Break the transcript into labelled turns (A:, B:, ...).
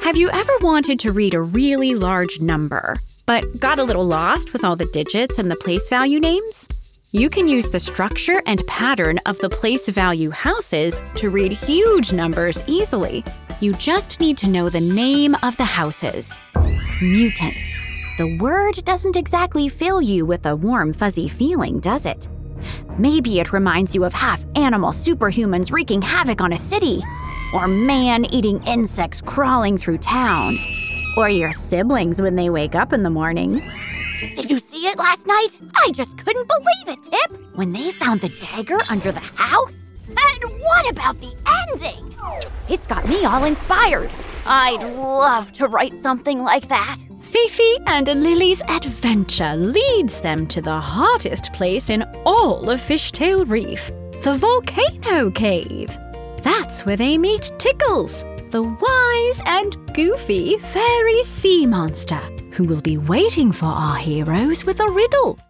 A: Have you ever wanted to read a really large number, but got a little lost with all the digits and the place value names? You can use the structure and pattern of the place value houses to read huge numbers easily. You just need to know the name of the houses. Mutants. The word doesn't exactly fill you with a warm, fuzzy feeling, does it? Maybe it reminds you of half-animal superhumans wreaking havoc on a city, or man-eating insects crawling through town, or your siblings when they wake up in the morning. Did you see it last night? I just couldn't believe it, Tip! When they found the dagger under the house? And what about the ending? It's got me all inspired. I'd love to write something like that. Fifi and Lily's adventure leads them to the hottest place in all of Fishtail Reef, the Volcano Cave. That's where they meet Tickles, the wise and goofy fairy sea monster, who will be waiting for our heroes with a riddle.